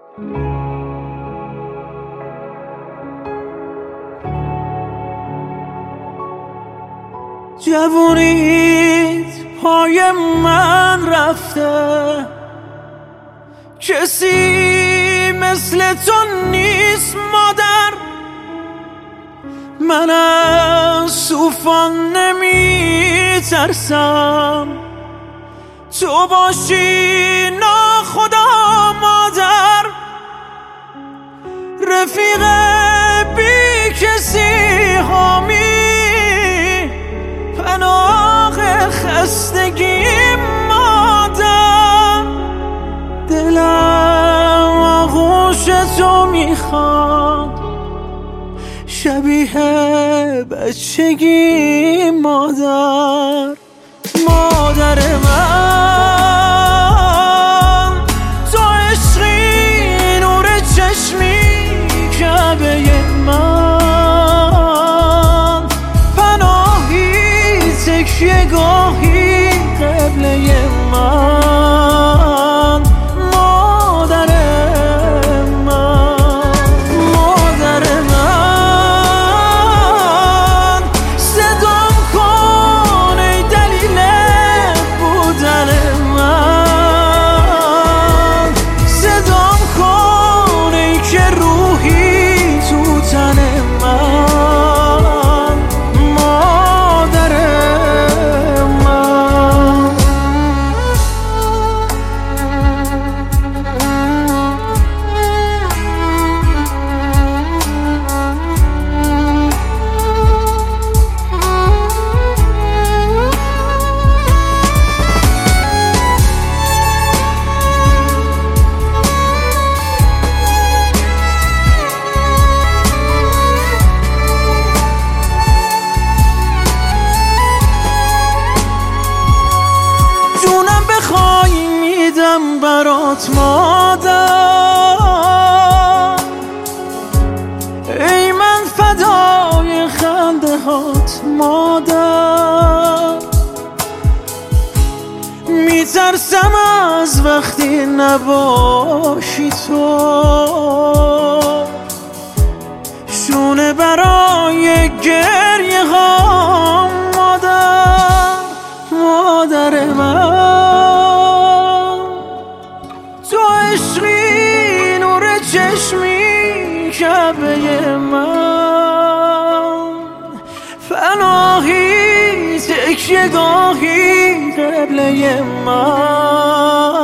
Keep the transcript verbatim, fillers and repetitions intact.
جوونیت پای من رفته، کسی مثل تو نیست مادر. من از طوفان نمی ترسم، تو باشی ناخدا مادر. رفیق بی کسی حامی، پناه خستگی مادر. دلم آغوش تو میخواد، شبیه بچگی مادر. مادر من تو عشقی، نور چشمی کعبه من. پناهی تکیه گاهی قبله من. مادر من، مادر من. صدام کن ای دلیل بودن من. صدام کن ای که روحی تو تن من. مادر من. جونم بخوای میدم برات مادر. ای من فدای خنده هات مادر. میترسم از وقتی نباشی تو، شونه برای گریه ها مادر. مادر من تو عشقی، نور چشمی کعبه من. پناهی تکیه گاهی قبله من.